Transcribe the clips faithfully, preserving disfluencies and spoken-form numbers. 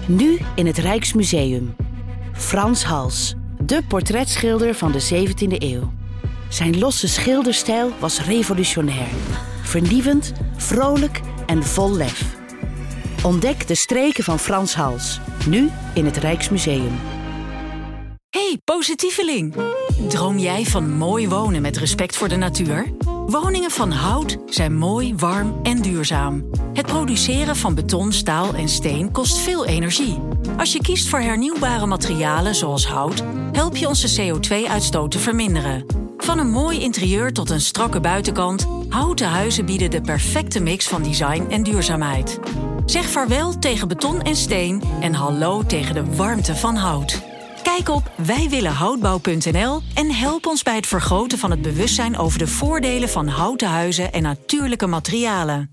Nu in het Rijksmuseum. Frans Hals, de portretschilder van de zeventiende eeuw. Zijn losse schilderstijl was revolutionair. Vernieuwend, vrolijk en vol lef. Ontdek de streken van Frans Hals. Nu in het Rijksmuseum. Hey, positieveling! Droom jij van mooi wonen met respect voor de natuur? Woningen van hout zijn mooi, warm en duurzaam. Het produceren van beton, staal en steen kost veel energie. Als je kiest voor hernieuwbare materialen zoals hout, help je onze C O twee uitstoot te verminderen. Van een mooi interieur tot een strakke buitenkant, houten huizen bieden de perfecte mix van design en duurzaamheid. Zeg vaarwel tegen beton en steen en hallo tegen de warmte van hout. Kijk op wij willen houtbouw punt n l en help ons bij het vergroten van het bewustzijn over de voordelen van houten huizen en natuurlijke materialen.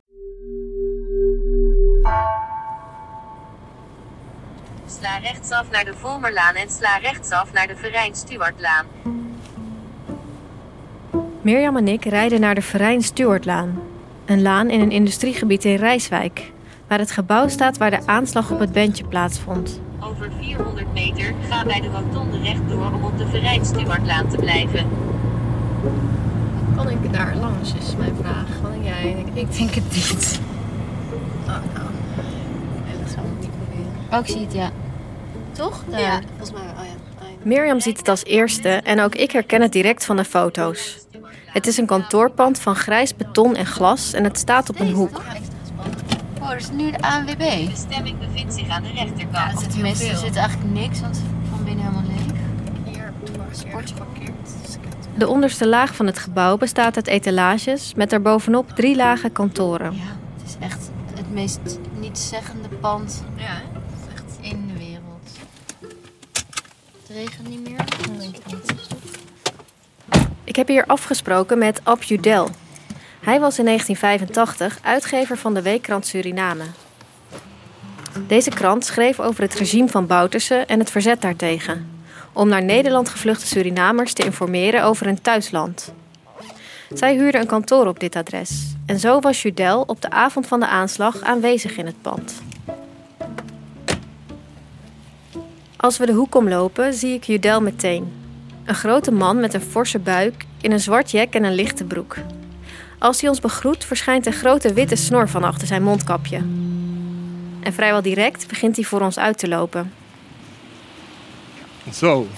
Sla rechtsaf naar de Volmerlaan en sla rechtsaf naar de Verijn-Stuartlaan. Mirjam en ik rijden naar de Verijn-Stuartlaan. Een laan in een industriegebied in Rijswijk, waar het gebouw staat waar de aanslag op het bandje plaatsvond. Over vierhonderd meter ga bij de rotonde rechtdoor om op de Verijn-Stuartlaan te blijven. Kan ik daar langs, is mijn vraag. Wat denk jij? Ik denk het niet. Oh, nou. Nee, dat gaan we niet proberen. Oh, ik zie het, ja. Toch? Daar. Ja. Volgens mij, oh ja. Oh ja. Mirjam ziet het als eerste en ook ik herken het direct van de foto's. Het is een kantoorpand van grijs beton en glas en het staat op een hoek. Oh, dat is nu de A N W B. De bestemming bevindt zich aan de rechterkant. Ja, er zit heel Tenminste, er veel. zit eigenlijk niks, want van binnen helemaal leeg. Hier, sport geparkeerd. De onderste laag van het gebouw bestaat uit etalages met daarbovenop drie lagen kantoren. Ja, het is echt het meest nietszeggende pand Ja, hè? Dat is echt... in de wereld. Het regent niet meer? Dat denk ik niet. Ik heb hier afgesproken met Ab Judel. Hij was in negentien vijfentachtig uitgever van de weekkrant Suriname. Deze krant schreef over het regime van Bouterse en het verzet daartegen, om naar Nederland gevluchte Surinamers te informeren over hun thuisland. Zij huurde een kantoor op dit adres en zo was Judel op de avond van de aanslag aanwezig in het pand. Als we de hoek omlopen zie ik Judel meteen. Een grote man met een forse buik, in een zwart jek en een lichte broek. Als hij ons begroet, verschijnt een grote witte snor van achter zijn mondkapje. En vrijwel direct begint hij voor ons uit te lopen. Zo.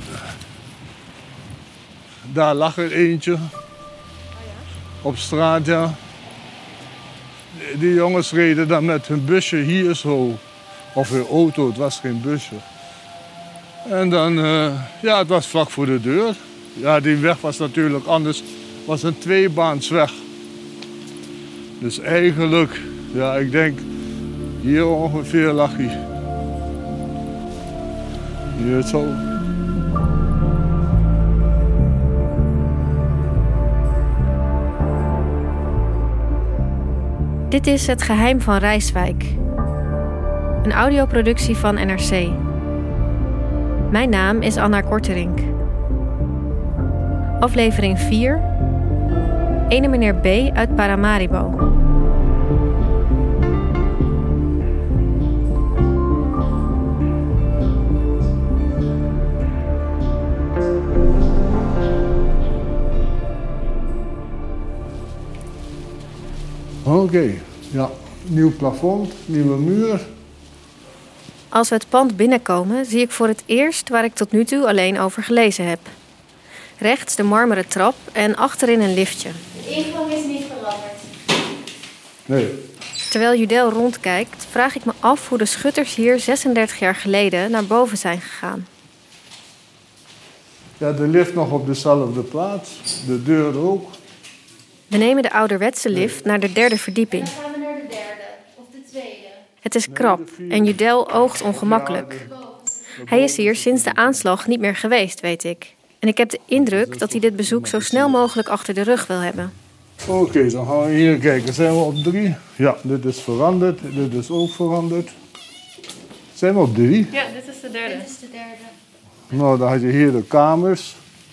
Daar lag er eentje. Op straat, ja. Die jongens reden dan met hun busje hier zo. Of hun auto, het was geen busje. En dan, uh, ja, het was vlak voor de deur. Ja, die weg was natuurlijk anders. Het was een tweebaansweg. Dus eigenlijk, ja, ik denk, hier ongeveer lag hij. Hier zo. Dit is Het Geheim van Rijswijk. Een audioproductie van N R C. Mijn naam is Anna Korterink. Aflevering vier. Ene meneer B. uit Paramaribo. Oké, okay. Ja, nieuw plafond, nieuwe muur. Als we het pand binnenkomen, zie ik voor het eerst waar ik tot nu toe alleen over gelezen heb. Rechts de marmeren trap en achterin een liftje. De ingang is niet veranderd. Nee. Terwijl Judel rondkijkt, vraag ik me af hoe de schutters hier zesendertig jaar geleden naar boven zijn gegaan. Ja, de lift nog op dezelfde plaats, de deur ook. We nemen de ouderwetse lift naar de derde verdieping. Dan gaan we naar de derde of de tweede. Het is krap en Judel oogt ongemakkelijk. Hij is hier sinds de aanslag niet meer geweest, weet ik. En ik heb de indruk dat hij dit bezoek zo snel mogelijk achter de rug wil hebben. Oké, okay, dan gaan we hier kijken. Zijn we op drie? Ja, dit is veranderd. Dit is ook veranderd. Zijn we op drie? Ja, dit is de derde. Dit is de derde. Nou, dan had je hier de kamers.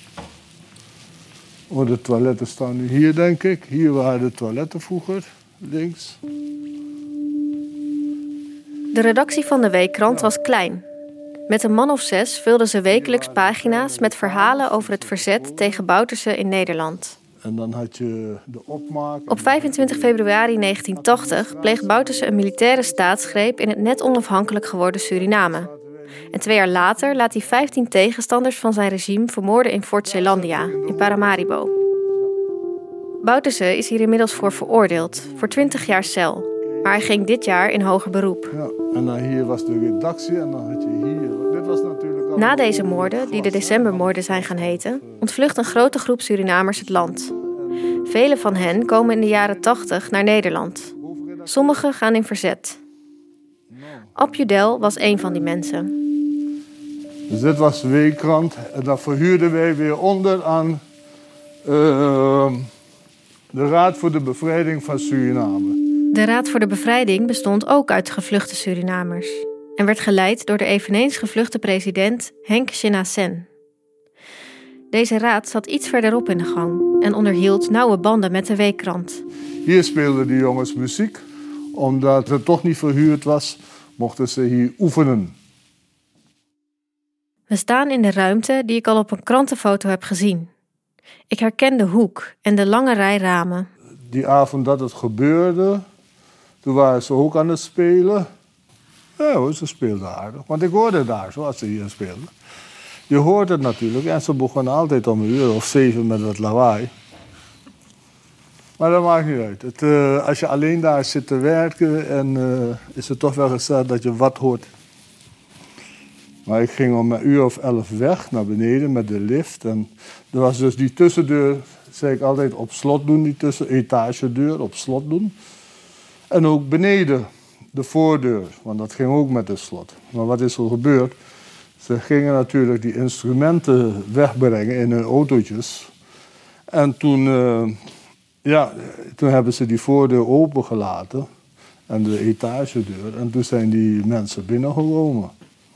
Oh, de toiletten staan nu hier, denk ik. Hier waren de toiletten vroeger, links. De redactie van de weekkrant was klein. Met een man of zes vulden ze wekelijks pagina's met verhalen over het verzet tegen Bouterse in Nederland. En dan had je de opmaak. Op vijfentwintig februari negentien tachtig pleegt Bouterse een militaire staatsgreep in het net onafhankelijk geworden Suriname. En twee jaar later laat hij vijftien tegenstanders van zijn regime vermoorden in Fort Zeelandia, in Paramaribo. Bouterse is hier inmiddels voor veroordeeld, voor twintig jaar cel. Maar hij ging dit jaar in hoger beroep. Ja, en dan hier was de redactie en dan had je hier. Dit was natuurlijk al... Na deze moorden, die de decembermoorden zijn gaan heten, ontvlucht een grote groep Surinamers het land. Velen van hen komen in de jaren tachtig naar Nederland. Sommigen gaan in verzet. Ab Judel was een van die mensen. Dus dit was de weekkrant en dat verhuurden wij weer onder aan uh, de Raad voor de Bevrijding van Suriname. De Raad voor de Bevrijding bestond ook uit gevluchte Surinamers en werd geleid door de eveneens gevluchte president Henk Shinna Sen. Deze raad zat iets verderop in de gang en onderhield nauwe banden met de weekkrant. Hier speelden de jongens muziek. Omdat het toch niet verhuurd was, mochten ze hier oefenen. We staan in de ruimte die ik al op een krantenfoto heb gezien. Ik herken de hoek en de lange rij ramen. Die avond dat het gebeurde, toen waren ze ook aan het spelen. Ja hoor, ze speelden aardig. Want ik hoorde daar zo als ze hier speelden. Je hoort het natuurlijk en ze begonnen altijd om een uur of zeven met het lawaai. Maar dat maakt niet uit. Het, uh, als je alleen daar zit te werken, en, uh, is het toch wel gezegd dat je wat hoort. Maar ik ging om een uur of elf weg naar beneden met de lift. En er was dus die tussendeur, zei ik altijd, op slot doen. Die tussen etagedeur op slot doen. En ook beneden de voordeur, want dat ging ook met de slot. Maar wat is er gebeurd? Ze gingen natuurlijk die instrumenten wegbrengen in hun autootjes. En toen... Uh, Ja, toen hebben ze die voordeur opengelaten en de etagedeur. En toen zijn die mensen binnengekomen.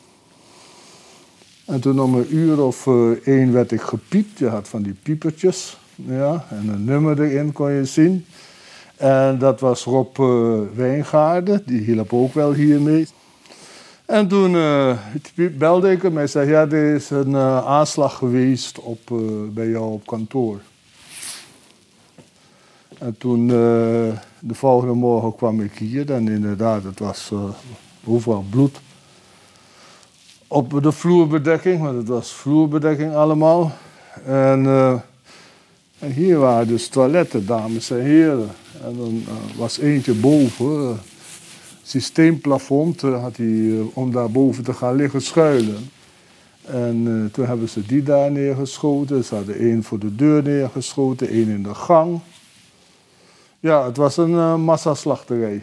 En toen om een uur of uh, één werd ik gepiept. Je had van die piepertjes. Ja, en een nummer erin kon je zien. En dat was Rob uh, Wijngaarden, die hielp ook wel hiermee. En toen uh, belde ik hem en zei, ja, er is een uh, aanslag geweest op, uh, bij jou op kantoor. En toen, uh, de volgende morgen kwam ik hier en inderdaad, het was uh, overal bloed. Op de vloerbedekking, want het was vloerbedekking allemaal. En, uh, en hier waren dus toiletten, dames en heren. En dan uh, was eentje boven, uh, systeemplafond, uh, had hij, uh, om daar boven te gaan liggen schuilen. En uh, toen hebben ze die daar neergeschoten. Ze hadden één voor de deur neergeschoten, één in de gang. Ja, het was een uh, massaslachterij.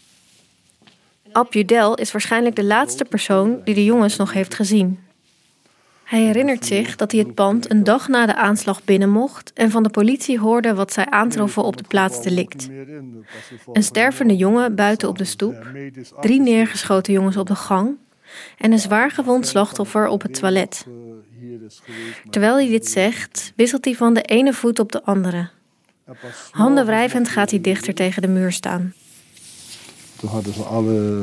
Ab Judel is waarschijnlijk de laatste persoon die de jongens nog heeft gezien. Hij herinnert zich dat hij het pand een dag na de aanslag binnen mocht en van de politie hoorde wat zij aantroffen op de plaats delict. Een stervende jongen buiten op de stoep, drie neergeschoten jongens op de gang en een zwaar gewond slachtoffer op het toilet. Terwijl hij dit zegt, wisselt hij van de ene voet op de andere. Handen wrijvend gaat hij dichter tegen de muur staan. Toen hadden ze alle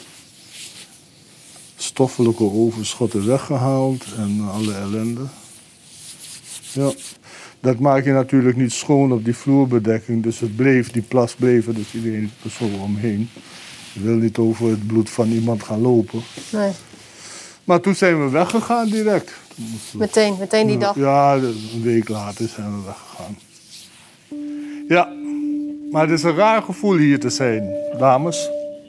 stoffelijke overschotten weggehaald en alle ellende. Ja, dat maak je natuurlijk niet schoon op die vloerbedekking, dus het bleef, die plas bleef er dus iedereen zo omheen. Je wil niet over het bloed van iemand gaan lopen. Nee. Maar toen zijn we weggegaan direct. Meteen, meteen die dag? Ja, een week later zijn we weggegaan. Ja, maar het is een raar gevoel hier te zijn, dames.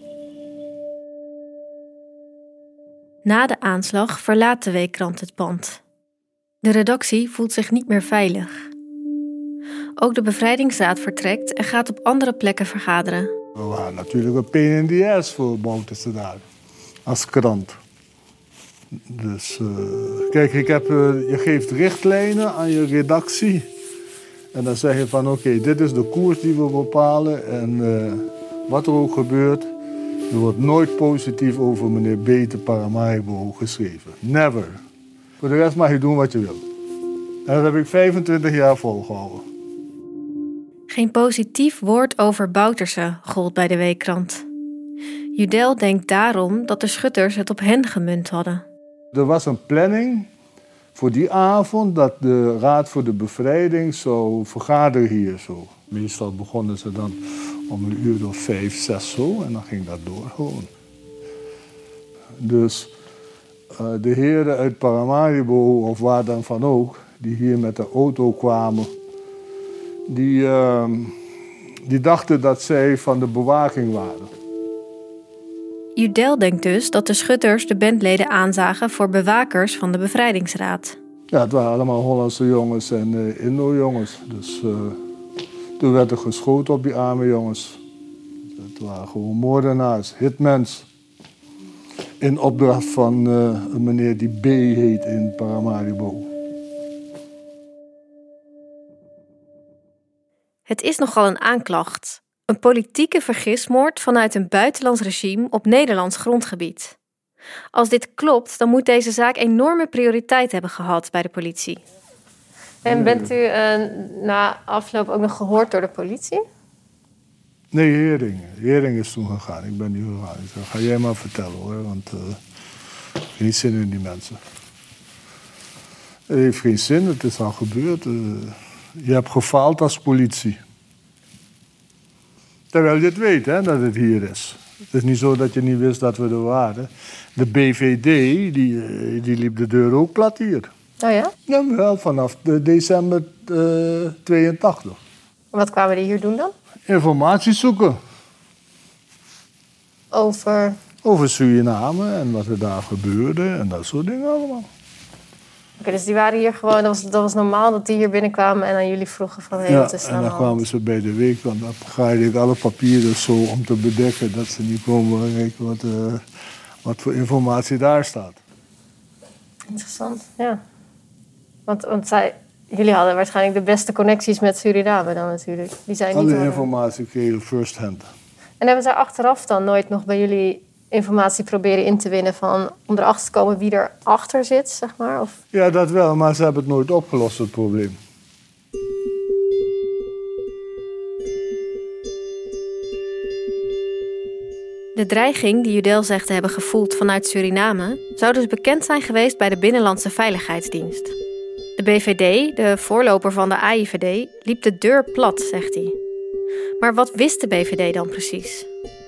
Na de aanslag verlaat de weekkrant het pand. De redactie voelt zich niet meer veilig. Ook de bevrijdingsraad vertrekt en gaat op andere plekken vergaderen. We waren natuurlijk een pain in the ass voor Bouterse daar, als krant. Dus uh, kijk, ik heb, uh, je geeft richtlijnen aan je redactie. En dan zeg je van oké, okay, dit is de koers die we bepalen. En uh, wat er ook gebeurt, er wordt nooit positief over meneer B. te Paramaribo geschreven. Never. Voor de rest mag je doen wat je wil. En dat heb ik vijfentwintig jaar volgehouden. Geen positief woord over Bouterse gold bij de weekkrant. Judel denkt daarom dat de schutters het op hen gemunt hadden. Er was een planning voor die avond dat de Raad voor de Bevrijding zou vergaderen hier zo. Meestal begonnen ze dan om een uur of vijf, zes zo en dan ging dat door gewoon. Dus uh, de heren uit Paramaribo of waar dan van ook, die hier met de auto kwamen, die, uh, die dachten dat zij van de bewaking waren. Judel denkt dus dat de schutters de bandleden aanzagen voor bewakers van de Bevrijdingsraad. Ja, het waren allemaal Hollandse jongens en uh, Indo-jongens. Dus uh, toen werd er geschoten op die arme jongens. Het waren gewoon moordenaars, hitmans. In opdracht van uh, een meneer die B heet in Paramaribo. Het is nogal een aanklacht. Een politieke vergismoord vanuit een buitenlands regime op Nederlands grondgebied. Als dit klopt, dan moet deze zaak enorme prioriteit hebben gehad bij de politie. En bent u uh, na afloop ook nog gehoord door de politie? Nee, Hering. Hering is toen gegaan. Ik ben niet gegaan. Ik zei, ga jij maar vertellen hoor, want uh, ik heb geen zin in die mensen. Het heeft geen zin, het is al gebeurd. Uh, je hebt gefaald als politie. Terwijl je het weet, hè, dat het hier is. Het is niet zo dat je niet wist dat we er waren. De B V D, die, die liep de deur ook plat hier. Oh ja? Ja, wel vanaf de december uh, tweeëntachtig. Wat kwamen die hier doen dan? Informatie zoeken. Over? Over Suriname en wat er daar gebeurde en dat soort dingen allemaal. Oké, dus die waren hier gewoon, dat was, dat was normaal dat die hier binnenkwamen en aan jullie vroegen van hé, hey, ja, wat is er aan de hand? en dan kwamen ze bij de week, want dan ga ik alle papieren zo om te bedekken dat ze niet komen kijken wat, uh, wat voor informatie daar staat. Interessant, ja. Want, want zij, jullie hadden waarschijnlijk de beste connecties met Suriname dan natuurlijk. Die zijn niet alle informatie kregen first hand. En hebben zij achteraf dan nooit nog bij jullie informatie proberen in te winnen van om erachter te komen wie er achter zit, zeg maar? Of? Ja, dat wel, maar ze hebben het nooit opgelost, het probleem. De dreiging die Judel zegt te hebben gevoeld vanuit Suriname zou dus bekend zijn geweest bij de Binnenlandse Veiligheidsdienst. De B V D, de voorloper van de A I V D, liep de deur plat, zegt hij. Maar wat wist de B V D dan precies?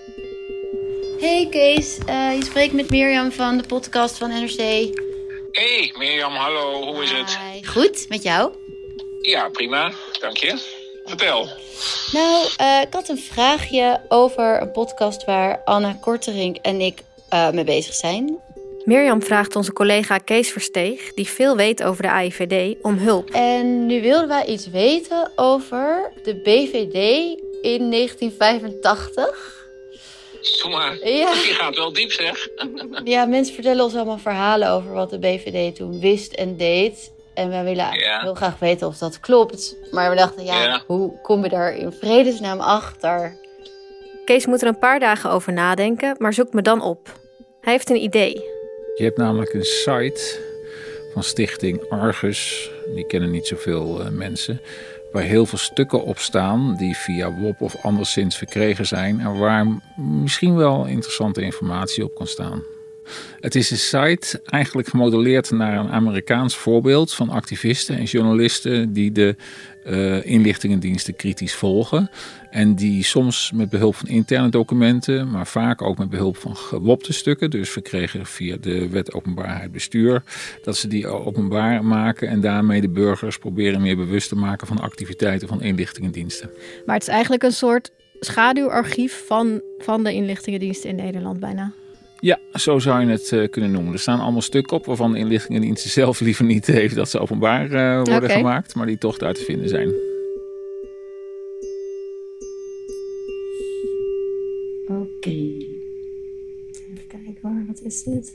Hey Kees, uh, je spreekt met Mirjam van de podcast van N R C. Hey Mirjam, hallo, hoe is het? Hi. Goed, met jou? Ja, prima, dank je. Vertel. Nou, uh, ik had een vraagje over een podcast waar Anna Korterink en ik uh, mee bezig zijn. Mirjam vraagt onze collega Kees Versteeg, die veel weet over de A I V D, om hulp. En nu wilden wij iets weten over de B V D in negentien vijfentachtig. Doe maar, ja. Die gaat wel diep, zeg. Ja, mensen vertellen ons allemaal verhalen over wat de B V D toen wist en deed. En wij willen ja. heel graag weten of dat klopt. Maar we dachten, ja, ja, hoe kom je daar in vredesnaam achter? Kees moet er een paar dagen over nadenken, maar zoekt me dan op. Hij heeft een idee. Je hebt namelijk een site van stichting Argus. Die kennen niet zoveel uh, mensen. Waar heel veel stukken op staan die via W O P of anderszins verkregen zijn. En waar misschien wel interessante informatie op kan staan. Het is een site eigenlijk gemodelleerd naar een Amerikaans voorbeeld van activisten en journalisten die de uh, inlichtingendiensten kritisch volgen. En die soms met behulp van interne documenten, maar vaak ook met behulp van gewopte stukken, dus verkregen via de wet openbaarheid bestuur, dat ze die openbaar maken en daarmee de burgers proberen meer bewust te maken van de activiteiten van inlichtingendiensten. Maar het is eigenlijk een soort schaduwarchief van, van de inlichtingendiensten in Nederland bijna. Ja, zo zou je het uh, kunnen noemen. Er staan allemaal stukken op waarvan de inlichtingendiensten zelf liever niet heeft dat ze openbaar uh, worden okay. gemaakt, maar die toch daar te vinden zijn. Oké. Okay. Even kijken hoor, wat is dit?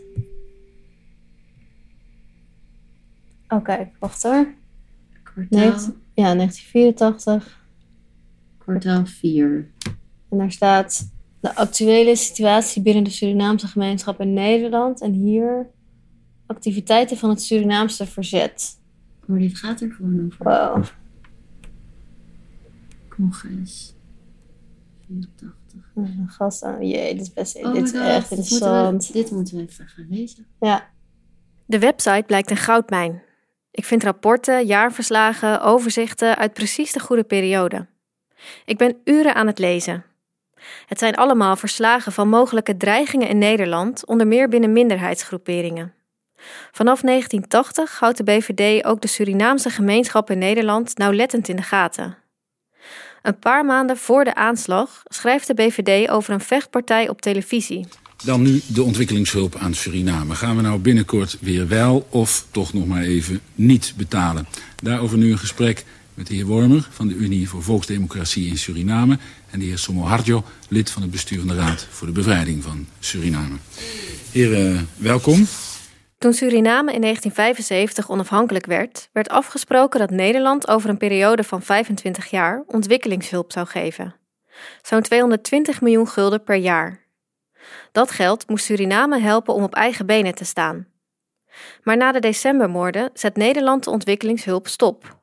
Oké, okay, wacht hoor. Kwartaal. Ja, negentien vierentachtig. Kwartaal vier. En daar staat de actuele situatie binnen de Surinaamse gemeenschap in Nederland. En hier activiteiten van het Surinaamse verzet. Maar dit gaat er gewoon over. Wow. Congres. vierentachtig. Een gast aan. Jee, dit is best Oh dit is God, echt dit interessant. Moeten we, dit moeten we even gaan lezen. Ja. De website blijkt een goudmijn. Ik vind rapporten, jaarverslagen, overzichten uit precies de goede periode. Ik ben uren aan het lezen. Het zijn allemaal verslagen van mogelijke dreigingen in Nederland, onder meer binnen minderheidsgroeperingen. Vanaf negentien tachtig houdt de B V D ook de Surinaamse gemeenschap in Nederland nauwlettend in de gaten. Een paar maanden voor de aanslag schrijft de B V D over een vechtpartij op televisie. Dan nu de ontwikkelingshulp aan Suriname. Gaan we nou binnenkort weer wel of toch nog maar even niet betalen? Daarover nu een gesprek met de heer Wormer van de Unie voor Volksdemocratie in Suriname en de heer Somoharjo, lid van het bestuurende raad voor de bevrijding van Suriname. Heren, welkom. Toen Suriname in negentien vijfenzeventig onafhankelijk werd, werd afgesproken dat Nederland over een periode van vijfentwintig jaar ontwikkelingshulp zou geven. Zo'n tweehonderdtwintig miljoen gulden per jaar. Dat geld moest Suriname helpen om op eigen benen te staan. Maar na de decembermoorden zet Nederland de ontwikkelingshulp stop.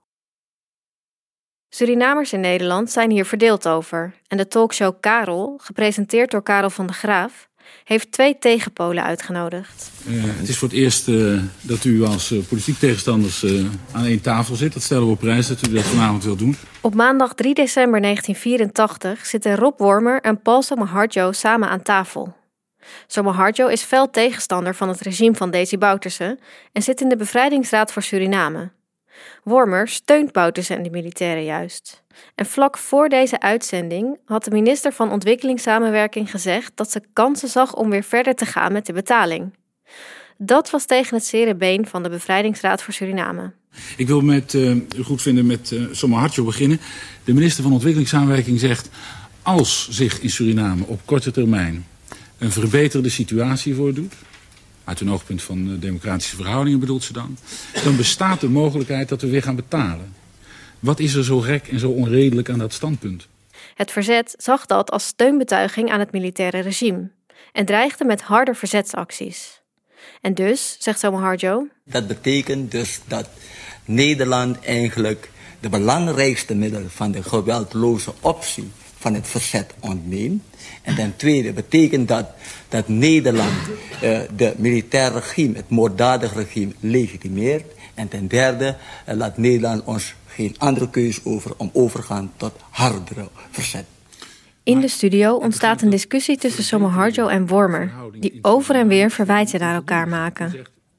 Surinamers in Nederland zijn hier verdeeld over en de talkshow Karel, gepresenteerd door Karel van de Graaf, heeft twee tegenpolen uitgenodigd. Uh, het is voor het eerst uh, dat u als uh, politiek tegenstanders uh, aan één tafel zit. Dat stellen we op prijs dat u dat vanavond wilt doen. Op maandag drie december negentien vierentachtig zitten Rob Wormer en Paul Somoharjo samen aan tafel. Somoharjo is fel tegenstander van het regime van Desi Bouterse en zit in de Bevrijdingsraad voor Suriname. Wormer steunt Bouterse en de militairen juist. En vlak voor deze uitzending had de minister van Ontwikkelingssamenwerking gezegd dat ze kansen zag om weer verder te gaan met de betaling. Dat was tegen het zere been van de Bevrijdingsraad voor Suriname. Ik wil met, uh, u goed vinden met uh, Somoharjo beginnen. De minister van Ontwikkelingssamenwerking zegt, als zich in Suriname op korte termijn een verbeterde situatie voordoet, uit een oogpunt van uh, democratische verhoudingen bedoelt ze dan, dan bestaat de mogelijkheid dat we weer gaan betalen. Wat is er zo gek en zo onredelijk aan dat standpunt? Het verzet zag dat als steunbetuiging aan het militaire regime en dreigde met harde verzetsacties. En dus, zegt Somoharjo, dat betekent dus dat Nederland eigenlijk de belangrijkste middel van de geweldloze optie van het verzet ontneemt. En ten tweede betekent dat dat Nederland uh, de militaire regime, het moorddadig regime, legitimeert. En ten derde uh, laat Nederland ons geen andere keus over om overgaan tot hardere verzet. In de studio ontstaat een discussie tussen Somoharjo en Wormer, die over en weer verwijten naar elkaar maken.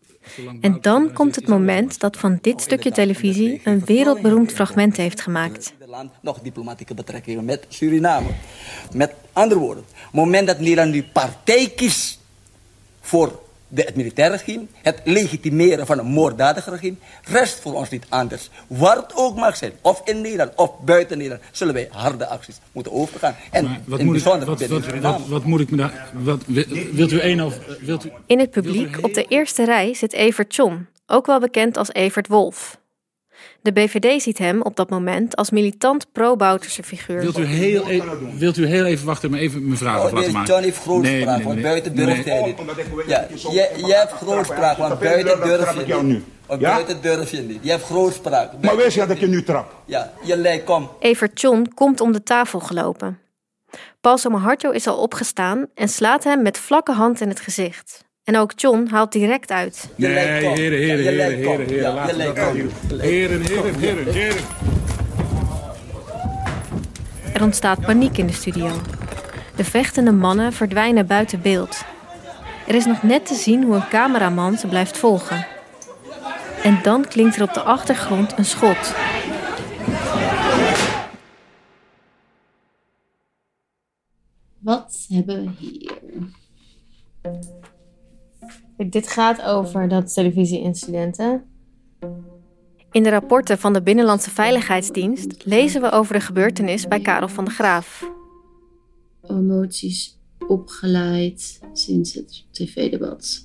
En dan komt het moment dat van dit stukje televisie een wereldberoemd fragment heeft gemaakt. Nederland nog diplomatieke betrekkingen met Suriname. Met andere woorden, op het moment dat Nederland nu partij kiest voor de, het militaire regime, het legitimeren van een moorddadig regime, rest voor ons niet anders. Waar het ook mag zijn, of in Nederland of buiten Nederland, zullen wij harde acties moeten overgaan. En maar wat, in moet ik, bijzonder wat, binnen wat, Suriname. wat, wat moet ik me daar... Wat, wilt u één of... Wilt u, in het publiek op de eerste rij zit Evert Tjon, ook wel bekend als Evert Wolf. De B V D ziet hem op dat moment als militant pro-Bouterse figuur. Wilt u heel, e- wilt u heel even wachten, maar even mijn vraag af laten maken? John heeft grootspraak, nee, nee, nee, want buiten durf nee. jij niet. Ja, je, je hebt grootspraak, want buiten durf je niet. Want ja? Buiten durf je niet. Je hebt grootspraak. Maar wees je dat ik je nu trap? Ja, je lijkt, kom. Evert Tjon komt om de tafel gelopen. Paul Somoharjo is al opgestaan en slaat hem met vlakke hand in het gezicht. En ook Tjon haalt direct uit. Nee, heren, heren, heren, heren, heren, heren, laten we dat doen. Heren, heren, heren, heren. Er ontstaat paniek in de studio. De vechtende mannen verdwijnen buiten beeld. Er is nog net te zien hoe een cameraman ze blijft volgen. En dan klinkt er op de achtergrond een schot. Wat hebben we hier? Dit gaat over dat televisie-incident, hè? In de rapporten van de Binnenlandse Veiligheidsdienst lezen we over de gebeurtenis bij Karel van de Graaf. Emoties opgeleid sinds het tv-debat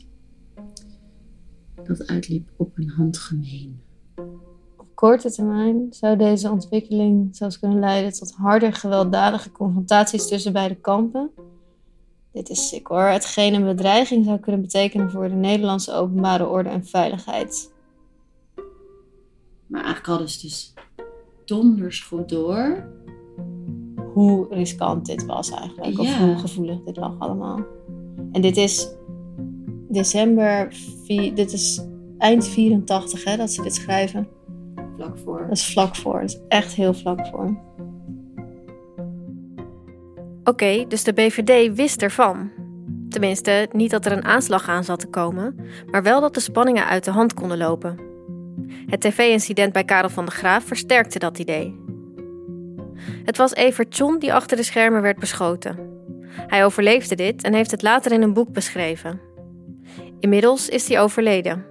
dat uitliep op een handgemeen. Op korte termijn zou deze ontwikkeling zelfs kunnen leiden tot harder gewelddadige confrontaties tussen beide kampen. Dit is sick hoor. Hetgeen een bedreiging zou kunnen betekenen voor de Nederlandse openbare orde en veiligheid. Maar eigenlijk hadden ze dus donders goed door hoe riskant dit was eigenlijk. Of Ja. hoe gevoelig dit lag allemaal. En dit is december, vier, dit is eind vierentachtig hè, dat ze dit schrijven. Vlak voor. Dat is vlak voor, dat is echt heel vlak voor. Oké, okay, dus de B V D wist ervan. Tenminste, niet dat er een aanslag aan zat te komen, maar wel dat de spanningen uit de hand konden lopen. Het tv-incident bij Karel van de Graaf versterkte dat idee. Het was Evert Tjon die achter de schermen werd beschoten. Hij overleefde dit en heeft het later in een boek beschreven. Inmiddels is hij overleden.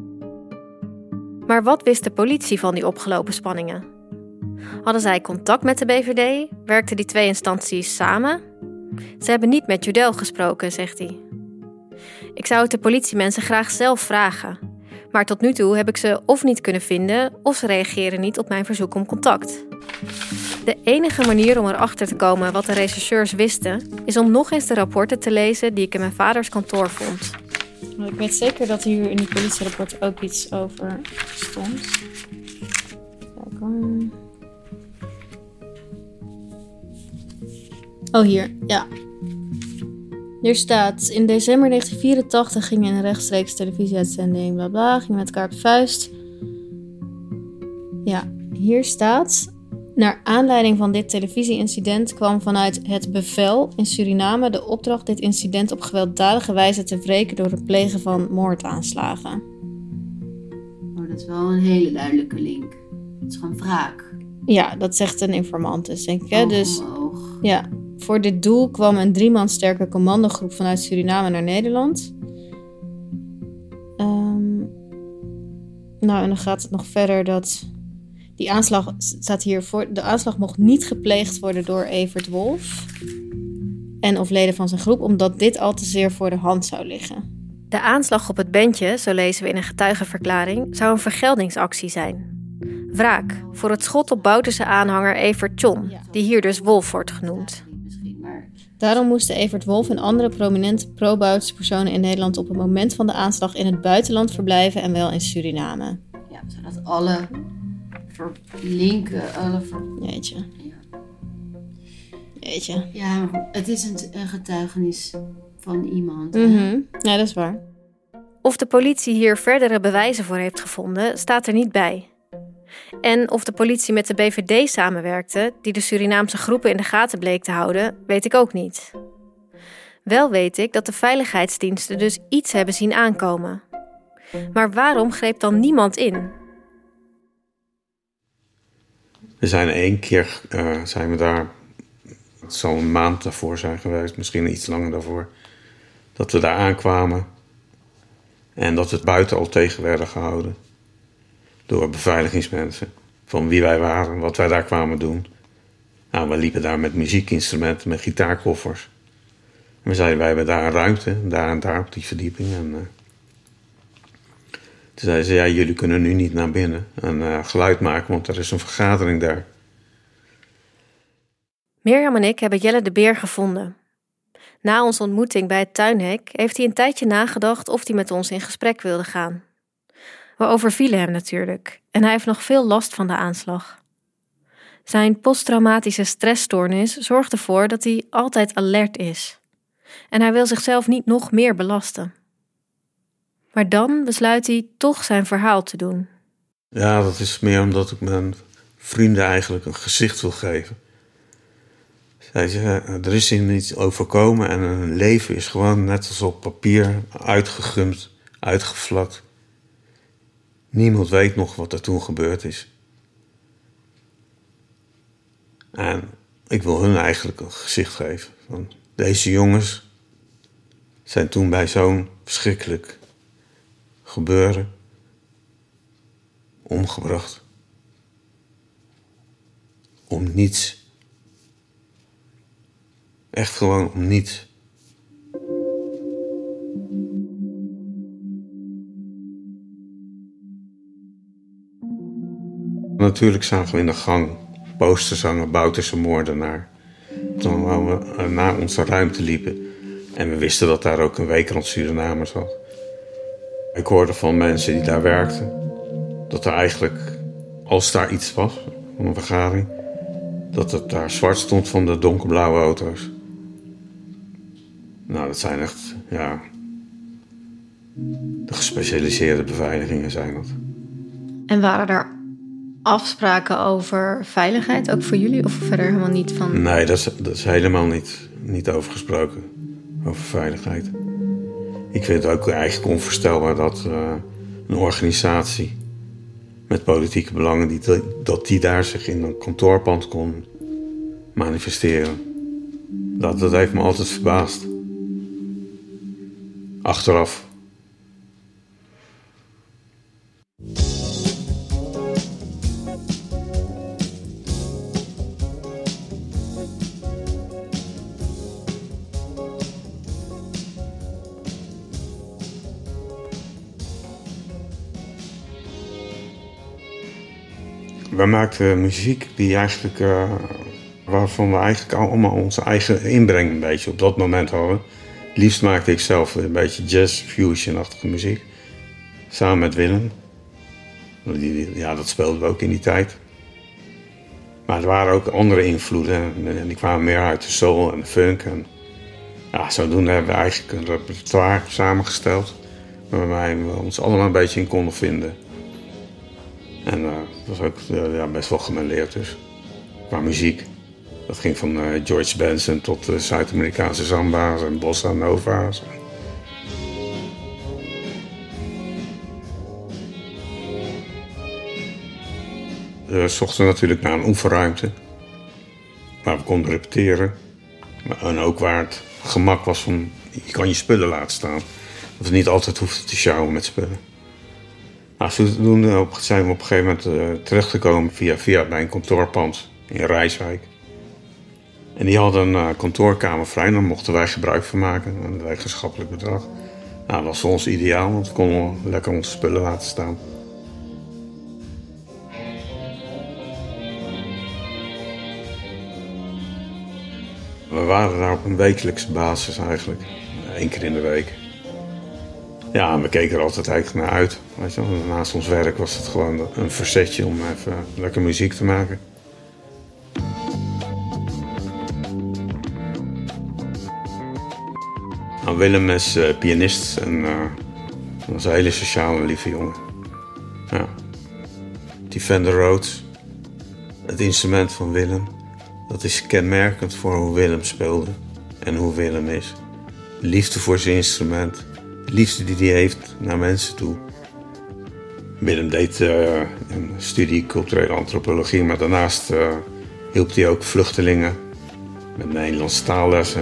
Maar wat wist de politie van die opgelopen spanningen? Hadden zij contact met de B V D? Werkten die twee instanties samen? Ze hebben niet met Judel gesproken, zegt hij. Ik zou het de politiemensen graag zelf vragen. Maar tot nu toe heb ik ze of niet kunnen vinden, of ze reageren niet op mijn verzoek om contact. De enige manier om erachter te komen wat de rechercheurs wisten, is om nog eens de rapporten te lezen die ik in mijn vaders kantoor vond. Ik weet zeker dat hier in die politierapport ook iets over stond. Kijk hoor. Oh, hier, ja. Hier staat, in december negentien vierentachtig ging in een rechtstreeks televisieuitzending, bla bla, ging met elkaar op de vuist. Ja, hier staat, naar aanleiding van dit televisieincident kwam vanuit het bevel in Suriname de opdracht dit incident op gewelddadige wijze te wreken door het plegen van moordaanslagen. Oh, dat is wel een hele duidelijke link. Het is gewoon wraak. Ja, dat zegt een informant dus, denk ik. Hè? Oog Dus, om oog. ja, voor dit doel kwam een drie man sterke commandogroep vanuit Suriname naar Nederland. Um, nou, en dan gaat het nog verder dat die aanslag staat hier voor. De aanslag mocht niet gepleegd worden door Evert Wolf en of leden van zijn groep, omdat dit al te zeer voor de hand zou liggen. De aanslag op het bandje, zo lezen we in een getuigenverklaring, zou een vergeldingsactie zijn. Wraak voor het schot op Bouterse aanhanger Evert Tjon, die hier dus Wolf wordt genoemd. Daarom moesten Evert Wolf en andere prominente pro-Bouterse personen in Nederland op het moment van de aanslag in het buitenland verblijven en wel in Suriname. Ja, zodat alle verlinken, alle ver... Jeetje. Ja. Jeetje. Ja, maar goed, het is een, een getuigenis van iemand. Mm-hmm. Ja, dat is waar. Of de politie hier verdere bewijzen voor heeft gevonden, staat er niet bij. En of de politie met de B V D samenwerkte, die de Surinaamse groepen in de gaten bleek te houden, weet ik ook niet. Wel weet ik dat de veiligheidsdiensten dus iets hebben zien aankomen. Maar waarom greep dan niemand in? We zijn één keer, uh, zijn we daar, het zal een maand daarvoor zijn geweest, misschien iets langer daarvoor, dat we daar aankwamen en dat we buiten al tegen werden gehouden door beveiligingsmensen, van wie wij waren, wat wij daar kwamen doen. Nou, we liepen daar met muziekinstrumenten, met gitaarkoffers. En we zeiden, wij hebben daar een ruimte, daar en daar op die verdieping. En, uh, toen zeiden ze, ja, jullie kunnen nu niet naar binnen en uh, geluid maken, want er is een vergadering daar. Mirjam en ik hebben Jelle de Beer gevonden. Na onze ontmoeting bij het tuinhek heeft hij een tijdje nagedacht of hij met ons in gesprek wilde gaan. We overvielen hem natuurlijk en hij heeft nog veel last van de aanslag. Zijn posttraumatische stressstoornis zorgt ervoor dat hij altijd alert is. En hij wil zichzelf niet nog meer belasten. Maar dan besluit hij toch zijn verhaal te doen. Ja, dat is meer omdat ik mijn vrienden eigenlijk een gezicht wil geven. Zij zeggen, er is hier niets overkomen en een leven is gewoon net als op papier uitgegumd, uitgevlakt. Niemand weet nog wat er toen gebeurd is. En ik wil hun eigenlijk een gezicht geven. Van deze jongens zijn toen bij zo'n verschrikkelijk gebeuren omgebracht. Om niets. Echt gewoon om niets. Natuurlijk zagen we in de gang posters hangen, Bouterse moordenaar. Toen we naar onze ruimte liepen. En we wisten dat daar ook een weekrand Suriname zat. Ik hoorde van mensen die daar werkten, dat er eigenlijk, als daar iets was, van een vergadering, dat het daar zwart stond van de donkerblauwe auto's. Nou, dat zijn echt, ja... de gespecialiseerde beveiligingen zijn dat. En waren er afspraken over veiligheid, ook voor jullie? Of verder helemaal niet van... Nee, dat is, dat is helemaal niet, niet over gesproken. Over veiligheid. Ik vind het ook eigenlijk onvoorstelbaar dat uh, een organisatie met politieke belangen, die, dat die daar zich in een kantoorpand kon manifesteren. Dat, dat heeft me altijd verbaasd. Achteraf. We maakten muziek die eigenlijk, uh, waarvan we eigenlijk allemaal onze eigen inbreng een beetje op dat moment hadden. Het liefst maakte ik zelf een beetje jazz-fusion-achtige muziek. Samen met Willem. Ja, dat speelden we ook in die tijd. Maar er waren ook andere invloeden. En die kwamen meer uit de soul en de funk. En ja, zodoende hebben we eigenlijk een repertoire samengesteld. Waarbij we ons allemaal een beetje in konden vinden. En uh, dat was ook uh, ja, best wel gemêleerd dus. Qua muziek. Dat ging van uh, George Benson tot uh, Zuid-Amerikaanse samba's en bossa nova's. We zochten natuurlijk naar een oefenruimte. Waar we konden repeteren. En ook waar het gemak was van, je kan je spullen laten staan. Dat we niet altijd hoefden te sjouwen met spullen. Nou, zodoende zijn we op een gegeven moment uh, terechtgekomen via, via bij een kantoorpand in Rijswijk. En die hadden een uh, kantoorkamer vrij, daar mochten wij gebruik van maken, een wetenschappelijk bedrag. Nou, dat was voor ons ideaal, want we konden lekker onze spullen laten staan. We waren daar op een wekelijkse basis eigenlijk, één keer in de week. Ja, en we keken er altijd eigenlijk naar uit. Weet je wel. Naast ons werk was het gewoon een verzetje om even lekker muziek te maken. Nou, Willem is uh, pianist en uh, dat was een hele sociale, lieve jongen. Ja. Die Fender Rhodes, het instrument van Willem, dat is kenmerkend voor hoe Willem speelde en hoe Willem is. Liefde voor zijn instrument. De liefde die hij heeft naar mensen toe. Willem deed uh, een studie culturele antropologie, maar daarnaast uh, hielp hij ook vluchtelingen met Nederlandse taallessen.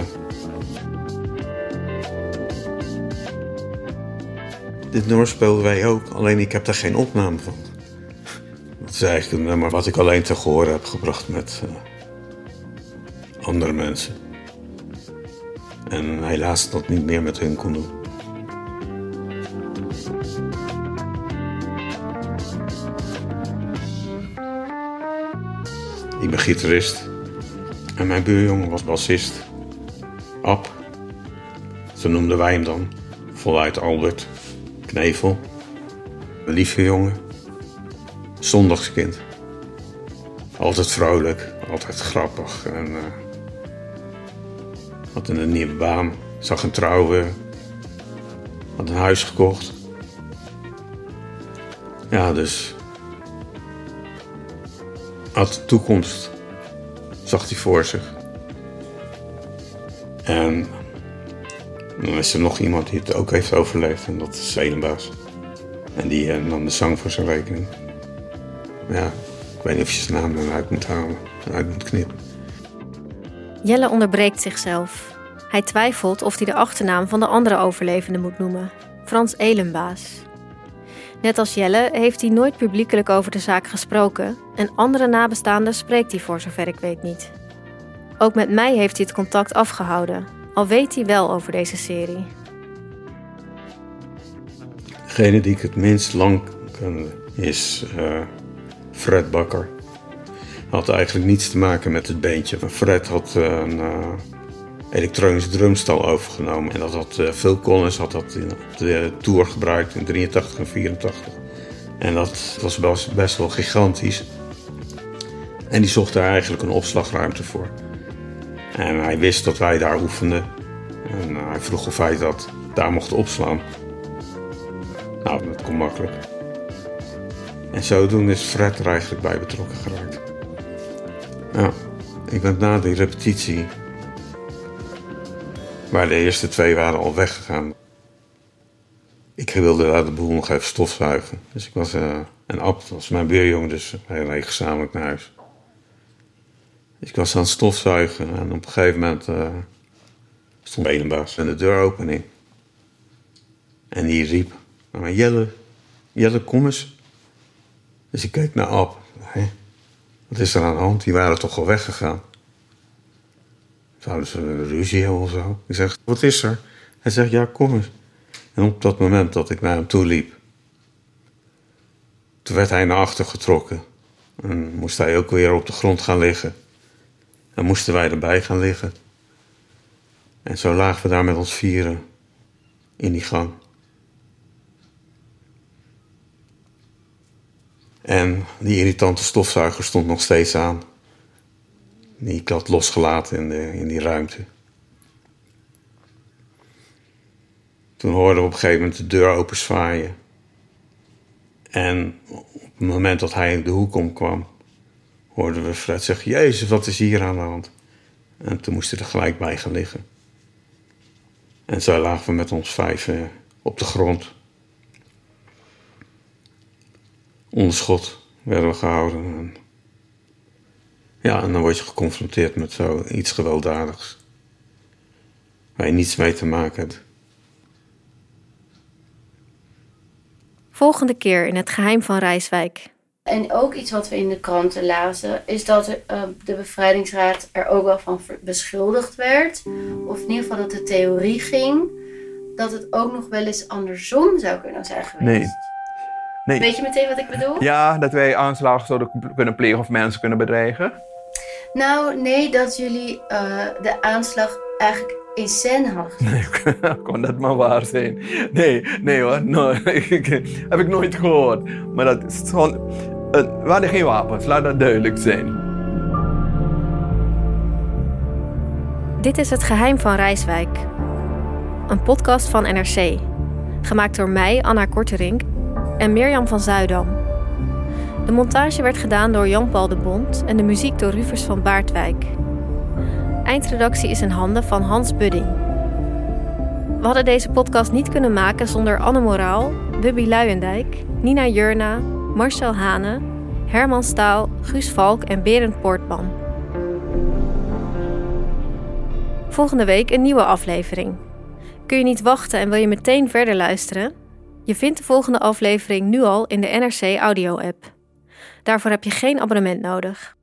Dit nummer speelden wij ook, alleen ik heb daar geen opname van. Dat is eigenlijk een nummer wat ik alleen te gehoor heb gebracht met uh, andere mensen. En helaas dat niet meer met hun kon doen. Ik ben gitarist en mijn buurjongen was bassist. Ab, zo noemden wij hem dan, voluit Albert Knevel. Een lieve jongen, zondagskind. Altijd vrolijk, altijd grappig en uh, had een nieuwe baan, zag een trouwen, had een huis gekocht. Ja, dus had de toekomst, zag hij voor zich. En dan is er nog iemand die het ook heeft overleefd en dat is Zelenbaas. En die uh, nam de zang voor zijn rekening. Ja, ik weet niet of je zijn naam dan uit moet halen, uit moet knippen. Jelle onderbreekt zichzelf. Hij twijfelt of hij de achternaam van de andere overlevende moet noemen. Frans Elenbaas. Net als Jelle heeft hij nooit publiekelijk over de zaak gesproken en andere nabestaanden spreekt hij voor zover ik weet niet. Ook met mij heeft hij het contact afgehouden, al weet hij wel over deze serie. Degene die ik het minst lang kende is uh, Fred Bakker. Had eigenlijk niets te maken met het beentje. Fred had uh, een uh, elektronisch drumstel overgenomen. En dat had uh, Phil Collins had dat in, op de tour gebruikt in drieëntachtig en vierentachtig. En dat was best, best wel gigantisch. En die zocht daar eigenlijk een opslagruimte voor. En hij wist dat wij daar oefenden. En hij vroeg of hij dat daar mocht opslaan. Nou, dat kon makkelijk. En zodoende is Fred er eigenlijk bij betrokken geraakt. Nou, ik ben na die repetitie, waar de eerste twee waren al weggegaan. Ik wilde daar de boel nog even stofzuigen. Dus ik was, uh, en Ab was mijn buurjongen, dus wij reden gezamenlijk naar huis. Dus ik was aan het stofzuigen en op een gegeven moment uh, stond Elenbaas in de deuropening. En die riep, maar Jelle, Jelle, kom eens. Dus ik keek naar Ab. Hé, wat is er aan de hand? Die waren toch al weggegaan. Zouden ze ruzie hebben of zo? Ik zeg, wat is er? Hij zegt, ja, kom eens. En op dat moment dat ik naar hem toe liep, toen werd hij naar achter getrokken. En moest hij ook weer op de grond gaan liggen. En moesten wij erbij gaan liggen. En zo lagen we daar met ons vieren in die gang. En die irritante stofzuiger stond nog steeds aan. Die ik had losgelaten in, de, in die ruimte. Toen hoorden we op een gegeven moment de deur openzwaaien. En op het moment dat hij in de hoek omkwam, hoorden we Fred zeggen, Jezus, wat is hier aan de hand? En toen moest hij er gelijk bij gaan liggen. En zo lagen we met ons vijven op de grond. Onder schot werden we gehouden. En ja, en dan word je geconfronteerd met zoiets gewelddadigs. Waar je niets mee te maken hebt. Volgende keer in Het Geheim van Rijswijk. En ook iets wat we in de kranten lazen, is dat uh, de bevrijdingsraad er ook wel van beschuldigd werd. Of in ieder geval dat de theorie ging dat het ook nog wel eens andersom zou kunnen zijn geweest. Nee. nee. Weet je meteen wat ik bedoel? Ja, dat wij aanslagen zouden kunnen plegen of mensen kunnen bedreigen. Nou, nee, dat jullie uh, de aanslag eigenlijk in scène hadden. Nee, kon dat maar waar zijn? Nee, nee hoor, no, heb ik nooit gehoord. Maar dat is gewoon, uh, we hadden geen wapens, laat dat duidelijk zijn. Dit is Het Geheim van Rijswijk. Een podcast van N R C. Gemaakt door mij, Anna Korterink, en Mirjam van Zuidam. De montage werd gedaan door Jan-Paul de Bond en de muziek door Rufus van Baardwijk. Eindredactie is in handen van Hans Budding. We hadden deze podcast niet kunnen maken zonder Anne Moraal, Bubby Luijendijk, Nina Jurna, Marcel Hane, Herman Staal, Guus Valk en Berend Poortman. Volgende week een nieuwe aflevering. Kun je niet wachten en wil je meteen verder luisteren? Je vindt de volgende aflevering nu al in de N R C Audio-app. Daarvoor heb je geen abonnement nodig.